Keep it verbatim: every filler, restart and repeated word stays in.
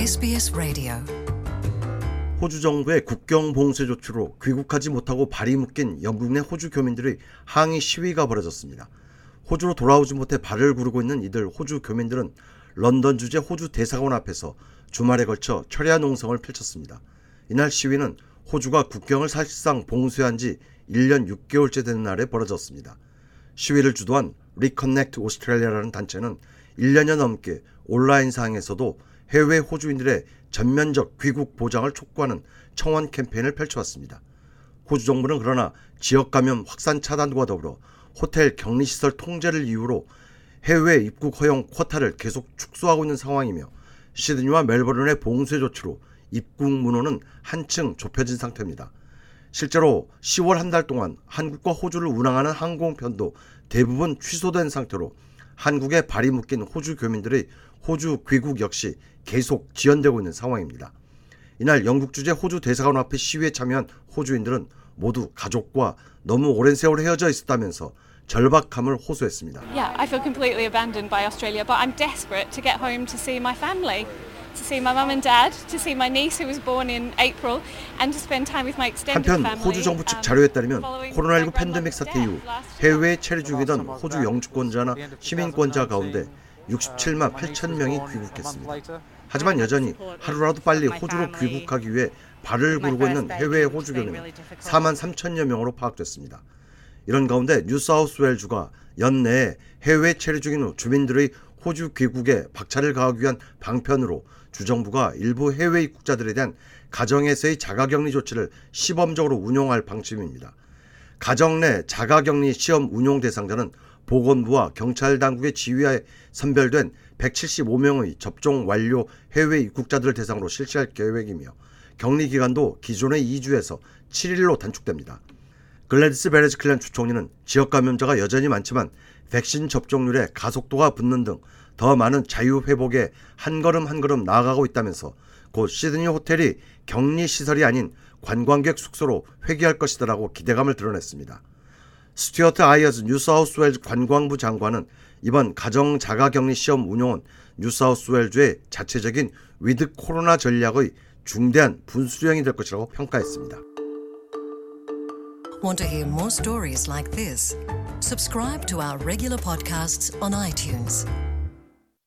에스비에스 라디오. 호주 정부의 국경 봉쇄 조치로 귀국하지 못하고 발이 묶인 영국 내 호주 교민들의 항의 시위가 벌어졌습니다. 호주로 돌아오지 못해 발을 구르고 있는 이들 호주 교민들은 런던 주재 호주 대사관 앞에서 주말에 걸쳐 철야 농성을 펼쳤습니다. 이날 시위는 호주가 국경을 사실상 봉쇄한 지 일 년 육 개월째 되는 날에 벌어졌습니다. 시위를 주도한 리커넥트 오스트레일리아라는 단체는 일 년여 넘게 온라인상에서도 해외 호주인들의 전면적 귀국 보장을 촉구하는 청원 캠페인을 펼쳐왔습니다. 호주 정부는 그러나 지역 감염 확산 차단과 더불어 호텔 격리시설 통제를 이유로 해외 입국 허용 쿼타를 계속 축소하고 있는 상황이며 시드니와 멜버른의 봉쇄 조치로 입국 문호는 한층 좁혀진 상태입니다. 실제로 시월 한 달 동안 한국과 호주를 운항하는 항공편도 대부분 취소된 상태로 한국에 발이 묶인 호주 교민들의 호주 귀국 역시 계속 지연되고 있는 상황입니다. 이날 영국 주재 호주 대사관 앞에 시위에 참여한 호주인들은 모두 가족과 너무 오랜 세월 헤어져 있었다면서 절박함을 호소했습니다. Yeah, I feel completely abandoned by Australia, but I'm desperate to get home to see my family. To see my mum and dad, to see my niece who was born in April, and to spend time with my extended 한편 family. 호주 정부 측 자료에 따르면 코로나십구 팬데믹 사태 이후 해외에 체류 중이던 호주 영주권자나 시민권자 가운데 육십칠만 팔천 명이 귀국했습니다. 하지만 여전히 하루라도 빨리 호주로 귀국하기 위해 발을 구르고 있는 해외 호주 교민은 사만 삼천여 명으로 파악됐습니다. 이런 가운데 뉴사우스웨일주가 연내에 해외 체류 중인 주민들의 호주 귀국에 박차를 가하기 위한 방편으로 주정부가 일부 해외 입국자들에 대한 가정에서의 자가격리 조치를 시범적으로 운용할 방침입니다. 가정 내 자가격리 시험 운용 대상자는 보건부와 경찰 당국의 지휘하에 선별된 백칠십오 명의 접종 완료 해외 입국자들을 대상으로 실시할 계획이며 격리 기간도 기존의 이 주에서 칠 일로 단축됩니다. 글래디스 베레즈클랜 주총리는 지역 감염자가 여전히 많지만 백신 접종률에 가속도가 붙는 등 더 많은 자유 회복에 한 걸음 한 걸음 나아가고 있다면서 곧 시드니 호텔이 격리 시설이 아닌 관광객 숙소로 회귀할 것이다라고 기대감을 드러냈습니다. 스튜어트 아이어즈 뉴사우스웨일즈 관광부 장관은 이번 가정 자가격리 시험 운용은 뉴사우스웨일즈의 자체적인 위드 코로나 전략의 중대한 분수령이 될 것이라고 평가했습니다. Want to hear more stories like this? Subscribe to our regular podcasts on iTunes.